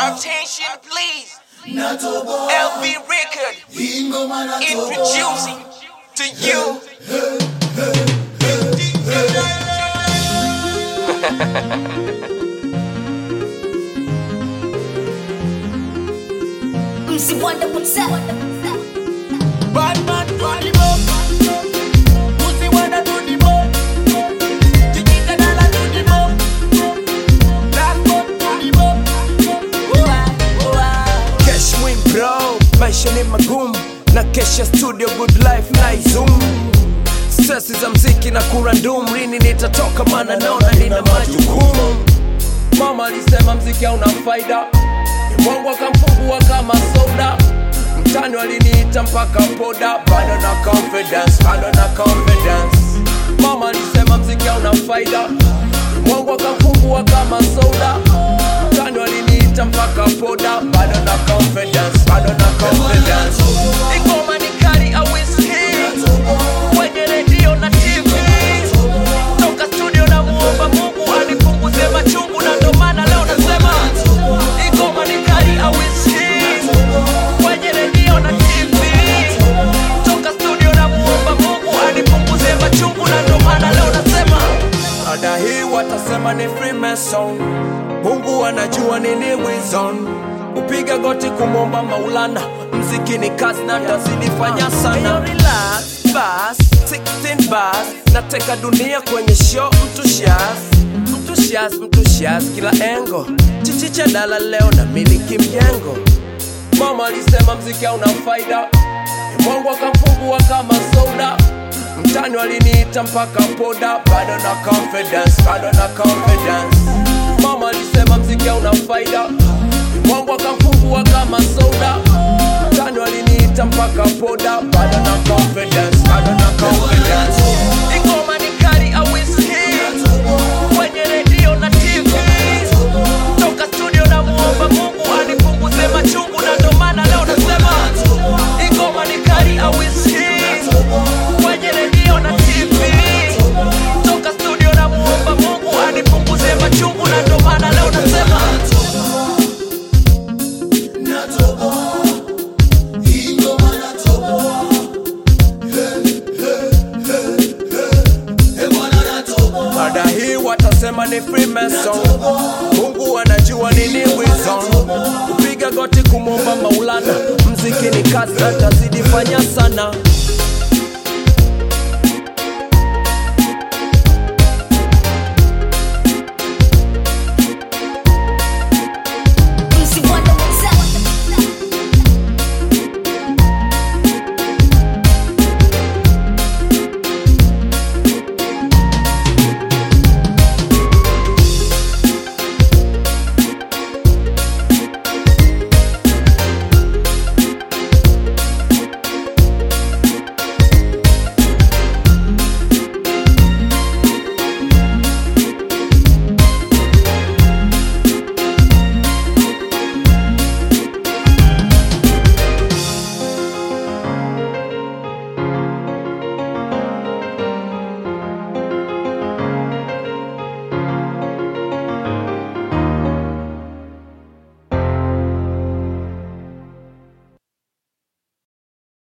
Attention please. LB Record introducing to you MC Wonder, what's up? Batman to the mob, Pussy Wonder to the mob, Chiquita Dala to the mob, Black Bob to the mob. Cash win bro, maisha ni magumu na kesha studio good life na zoom. Stress za mziki na kurandum, lini nitatoka mana naona nina majukumu. Mama alisema mziki hauna faida, Mungu akamfungua kama soda. Mtani waliniita mpaka poda, bado na confidence, bado na confidence. Mama alisema mziki hauna faida, Mungu akamfungua kama soda. Mtani waliniita mpaka poda, bado na confidence, bado na confidence. Ingoma ni kali awiski kwenye radio na TV, toka studio na muomba Mungu anipunguze machungu, na ndo maana leo nasema ingoma ni kali awiski kwenye radio na TV, toka studio na muomba Mungu anipunguze machungu, na ndo maana leo nasema ada hii watasema ni Freemason. Mungu anajua nini reason, upiga goti kumomba Maulana. Mziki ni kazi na tazidi fanya sana. Relax, bass, 16 bars, nateka dunia kwenye show. Mtu shaz kila engo, chichicha dala leo na miliki mjengo. Mama alisema mziki hauna faida, Mungu akamfungua kama soda. Mtani waliniita mpaka poda, bado na confidence, bado na confidence. Mama alisema mziki hauna faida, Mungu akamfungua kama soda. Mtani waliniita mpaka poda, bado na confidence, bado na confidence. Ingoma ni kali awiski kwenye radio na TV, toka studio na muomba Mungu anipunguze machungu, na ndo maana leo nasema ingoma ni kali awiski kwenye radio na TV, toka studio na muomba Mungu anipunguze machungu, na ndo maana leo nasema ada hii watasema ni Freemason. Mungu anajua nini reason, upiga goti kumomba Maulana. Mziki ni kazi na tazidi fanya sana.